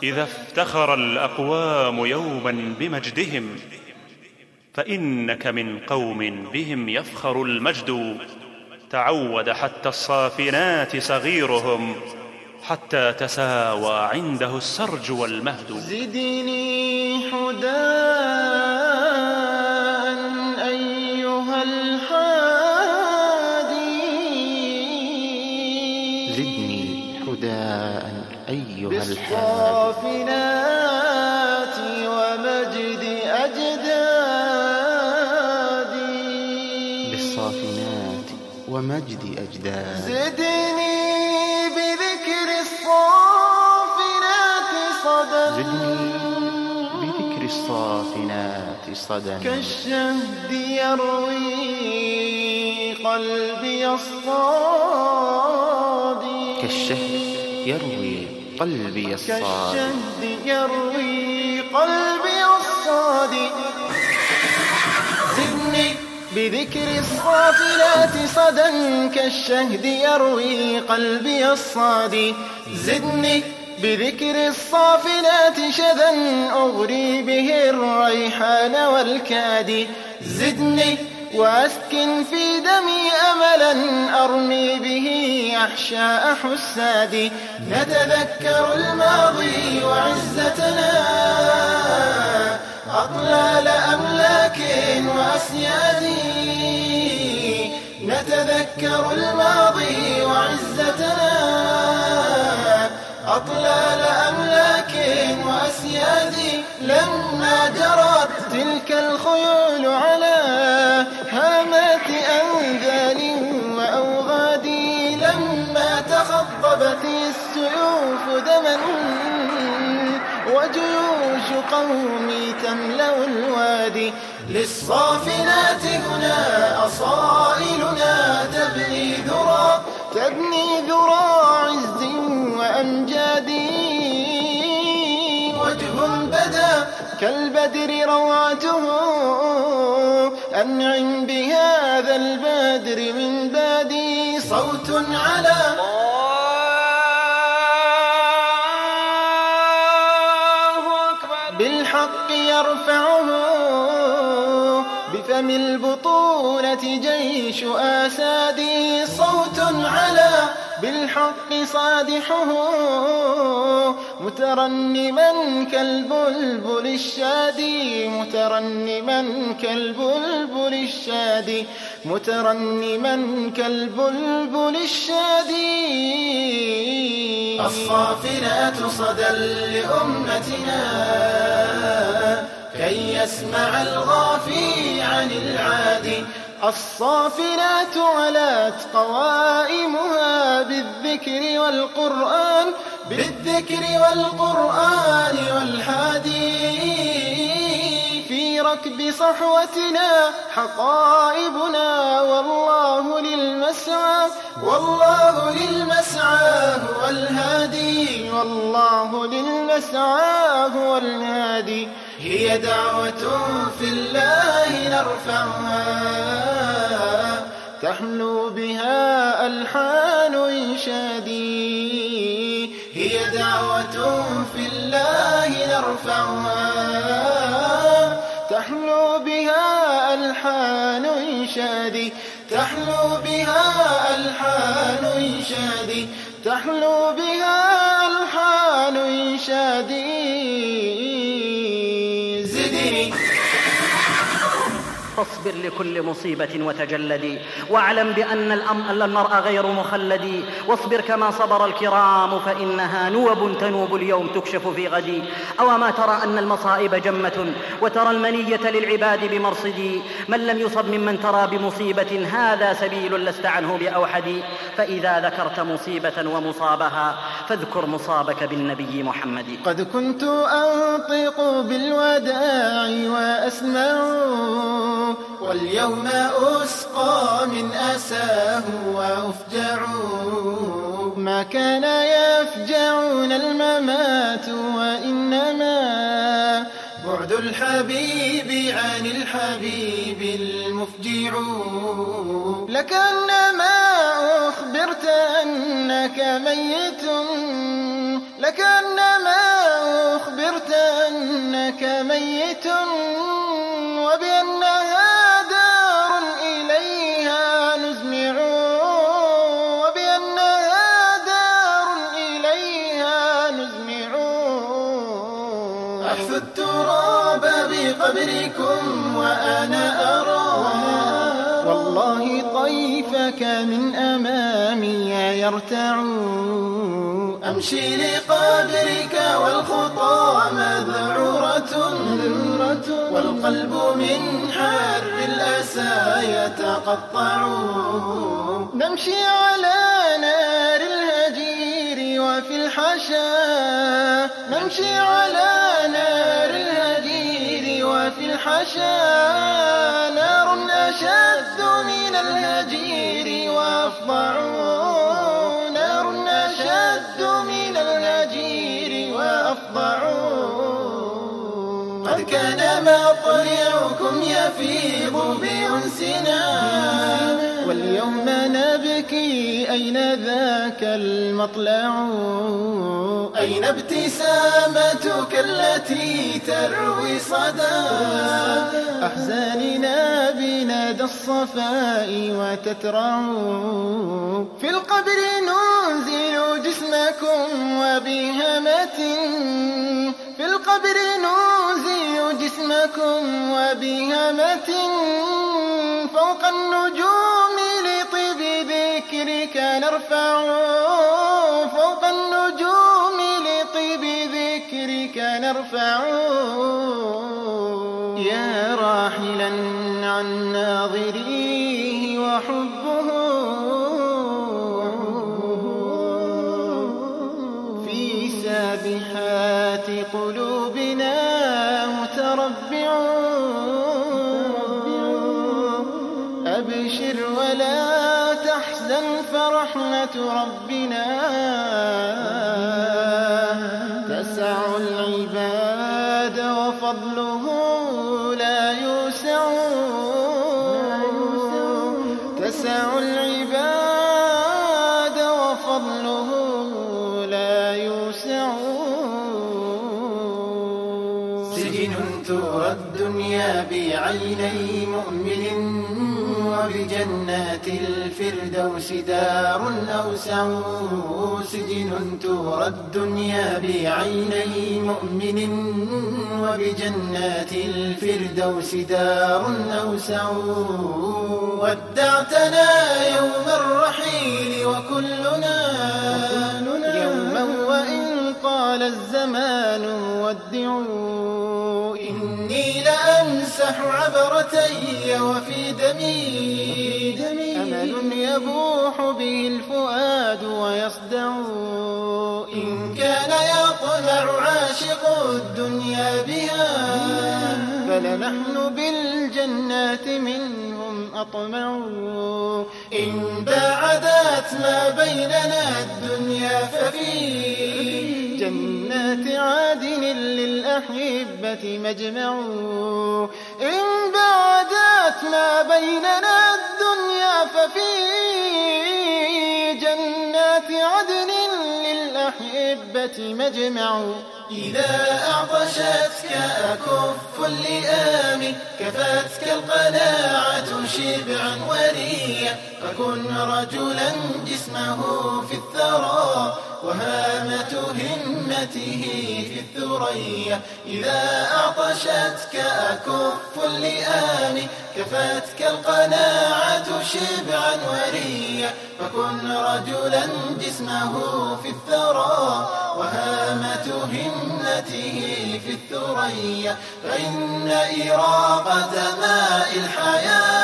إذا افتخر الأقوام يوما بمجدهم، فإنك من قوم بهم يفخر المجد. تعود حتى الصافنات صغيرهم، حتى تساوى عنده السرج والمهد. زدني حداء أيها الحادي، زدني حداء أيها بالصافنات ومجد أجدادي، بالصافنات ومجد أجدادي. زدني بذكر الصافنات صدى، زدني بذكر الصافنات صدى، كالشهد يروي قلبي الصادي، كالشهد يروي قلبي الصادي، كالشهد يروي قلبي الصادي. زدني بذكر الصافنات صدى، كالشهد يروي قلبي الصادي. زدني بذكر الصافنات شذا، أغري به الريحان والكادي. زدني وأسكن في دمي أملا، أرمي به أحشاء حسادي. نتذكر الماضي وعزتنا، أطلال أملاك وأسيادي. نتذكر الماضي وعزتنا، أطلال أملاك وأسيادي. لما جرت تلك الخيول على هامات أنذال وأوغادي، لما تخضبت السيوف دما وجيوش قومي تملأ الوادي. للصافنات هنا أصائلنا تبني ذرى عز وأمجاد. وجه بدا كالبدر روعته، أنعم بهذا البدر من بادي. صوت على بالحق يرفعه، بفم البطولة جيش آسادي. صوت على بالحق صادحه، مترنما كالبلبل الشادي، مترنما كالبلبل الشادي، مترنما كالبلبل الشادي. الصافنات صدى لأمتنا، كي يسمع الغافي عن العادي. الصافنات علت قوائمها بالذكر والقرآن، بالذكر والقرآن والحادي. في ركب صحوتنا حقائبنا، والله للمسعى، والله للمسعى هو الهادي، والله للمسعى هو الهادي. هي دعوة في الله نرفعها، تحلو بها ألحان إنشادي. هي دعوة في الله نرفعها، تحلو بها ألحان إنشادي، تحلو بها ألحان إنشادي، تحلو بها ألحان إنشادي. زدني فاصبر لكل مصيبة وتجلدي، واعلم بأن المرء غير مخلد. واصبر كما صبر الكرام، فإنها نوب تنوب اليوم تكشف في غد. أوما ترى أن المصائب جمة، وترى المنية للعباد بمرصد. من لم يصب ممن ترى بمصيبة، هذا سبيل لست عنه بأوحد. فإذا ذكرت مصيبة ومصابها، فاذكر مصابك بالنبي محمد. قد كنت أنطق بالوداع وأسمع، واليوم أسقى من أساه وأفجع. ما كان يفجعون الممات، وإنما بعد الحبيب عن الحبيب المفجع. لكأنما أخبرت أنك ميت، لكأنما بيت وبأنها دار إليها نزمع وبأنها دار إليها نزمع أحث التراب بقبركم وأنا أرى والله طيفك من أمامي يرتع أمشي لقبرك والخطى مذعورة والقلب من حر الأسى يتقطع نمشي على نار الهجير وفي الحشا نمشي على نار الهجير وفي الحشا نار أشد من الهجير وأفظع نار أشد من الهجير وأفظع قد كان مطلعكم يفيض بأنسنا واليوم نبكي أين ذاك المطلع أين ابتسامتك التي تروي صدى أحزاننا بنادى الصفاء وتترع في القبر ننزل جسمكم وبهمة في القبر ننزل جسمكم وبهمة فوق النجوم لطيب ذكرك نرفع فوق النجوم لطيب ذكرك نرفع يا راحلا عن ناظريه وحبه في سابحات قلوبنا متربع أبشر ولا تحزن فرحمة ربنا تسع العباد وفضله لا يوسع تسع العباد وفضله لا يوسع سجن ترى الدنيا بعيني مؤمن وبجنات الفردوس دار أوسع سجن ترى الدنيا بعيني مؤمن وبجنات الفردوس دار أوسع ودعتنا يوم الرحيل وكلنا يوما وإن طال الزمان ودعوا إني لأمسح عبرتي وفي دمي أمل يبوح به الفؤاد ويصدع إن كان يطمع عاشق الدنيا بها فلنحن بالجنات منهم أطمع إن باعدت ما بيننا الدنيا ففي جنات عدن للأحبة مجمع إن بعدت ما بيننا الدنيا ففي جنات عدن للأحبة مجمع إذا أعطشتك أكف اللئام كفتك القناعة شبعا وريا فكن رجلا جسمه في الثرى وهامة همته في الثريا إذا أعطشتك أكف اللئام كفتك القناعة شبعا وريا فكن رجلا جسمه في الثرى وهامة همته في الثريا فإن إراقة ماء الحياة